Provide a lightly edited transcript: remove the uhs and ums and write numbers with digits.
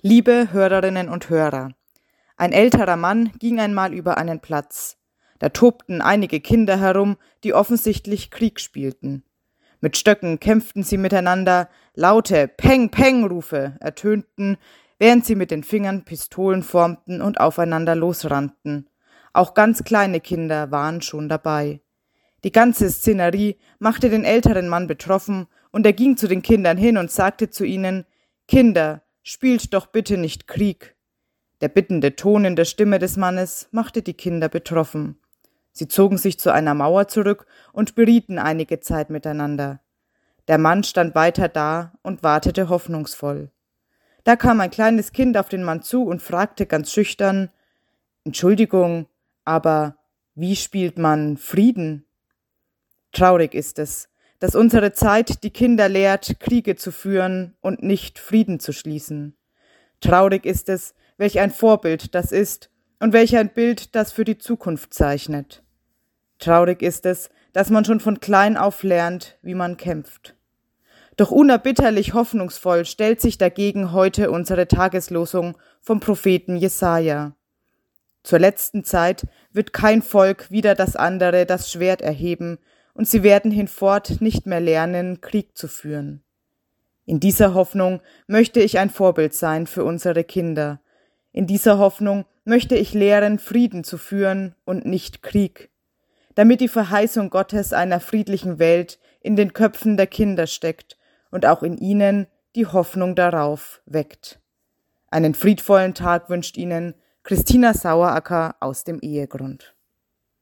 Liebe Hörerinnen und Hörer, ein älterer Mann ging einmal über einen Platz. Da tobten einige Kinder herum, die offensichtlich Krieg spielten. Mit Stöcken kämpften sie miteinander, laute Peng-Peng-Rufe ertönten, während sie mit den Fingern Pistolen formten und aufeinander losrannten. Auch ganz kleine Kinder waren schon dabei. Die ganze Szenerie machte den älteren Mann betroffen, und er ging zu den Kindern hin und sagte zu ihnen: »Kinder, spielt doch bitte nicht Krieg.« Der bittende Ton in der Stimme des Mannes machte die Kinder betroffen. Sie zogen sich zu einer Mauer zurück und berieten einige Zeit miteinander. Der Mann stand weiter da und wartete hoffnungsvoll. Da kam ein kleines Kind auf den Mann zu und fragte ganz schüchtern: »Entschuldigung, aber wie spielt man Frieden?« Traurig ist es, dass unsere Zeit die Kinder lehrt, Kriege zu führen und nicht Frieden zu schließen. Traurig ist es, welch ein Vorbild das ist und welch ein Bild das für die Zukunft zeichnet. Traurig ist es, dass man schon von klein auf lernt, wie man kämpft. Doch unerbitterlich hoffnungsvoll stellt sich dagegen heute unsere Tageslosung vom Propheten Jesaja. Zur letzten Zeit wird kein Volk wider das andere das Schwert erheben, und sie werden hinfort nicht mehr lernen, Krieg zu führen. In dieser Hoffnung möchte ich ein Vorbild sein für unsere Kinder. In dieser Hoffnung möchte ich lehren, Frieden zu führen und nicht Krieg, damit die Verheißung Gottes einer friedlichen Welt in den Köpfen der Kinder steckt und auch in ihnen die Hoffnung darauf weckt. Einen friedvollen Tag wünscht Ihnen Christina Saueracker aus dem Ehegrund.